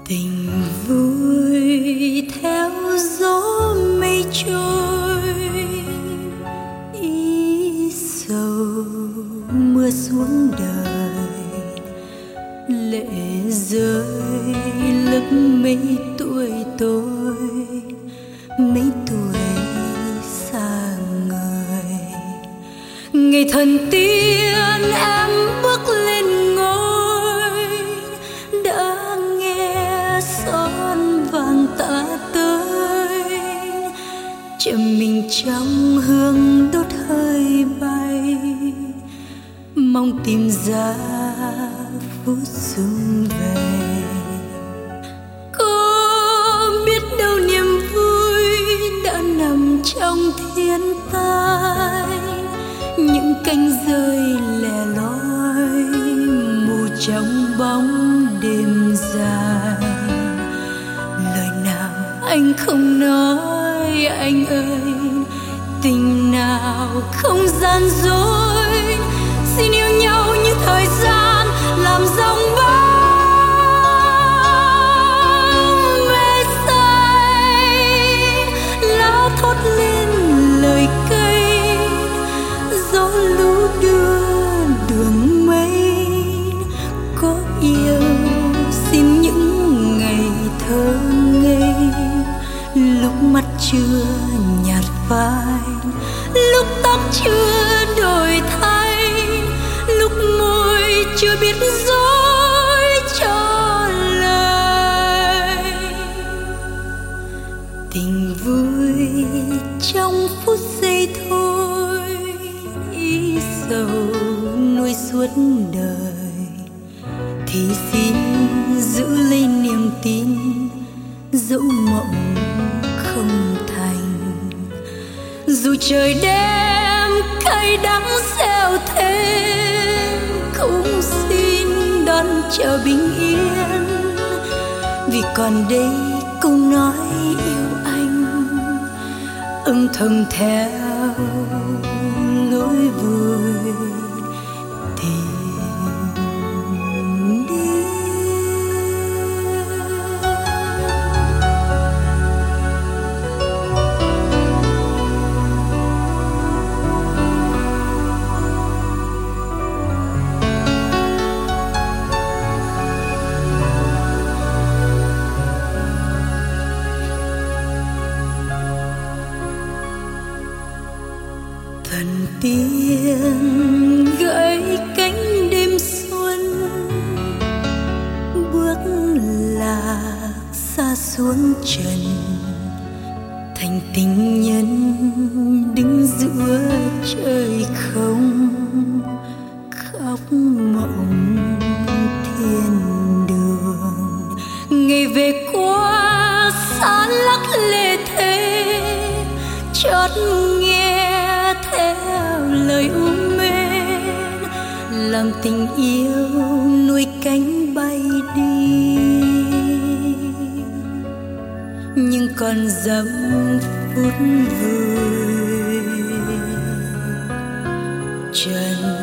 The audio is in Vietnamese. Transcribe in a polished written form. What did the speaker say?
Tình vui theo gió mây trôi, ý sầu mưa xuống đời, lệ rơi lấp mấy tuổi tôi, mấy tuổi xa người. Ngày thần tiên em bước lên ngôi, đã nghe son vàng tạ tới, chầm mình trong hương đốt hơi bay, mong tìm ra phút sum về. Có biết đâu niềm vui đã nằm trong thiên tai, những cánh rơi lẻ loi mù trong bóng đêm dài. Lời nào anh không nói anh ơi, tình nào không gian dối, xin yêu nhau như thời gian làm dòng bão mê say. Lá thốt lên lời cây, gió lũ đưa đường mây. Có yêu xin những ngày thơ ngây, lúc mắt chưa nhạt phai, lúc tóc chưa đổi thay, lúc môi chưa biết dối cho lời. Tình vui trong phút giây thôi, ý sầu nuôi suốt đời, thì xin giữ lấy niềm tin dẫu mộng không thành. Dù trời đêm cay đắng gieo thêm, cũng xin đón chờ bình yên, vì còn đây câu nói yêu anh âm thầm theo lối vui tìm đến. Thần tiên gãy cánh đêm xuân, bước lạc xa xuống trần, thành tình nhân đứng giữa trời không, khóc mộng thiên đường. Ngày về qua xa lắc lệ thế, chót nghe theo lời u mến, làm tình yêu nuôi cánh bay đi. Nhưng còn dăm phút vui trần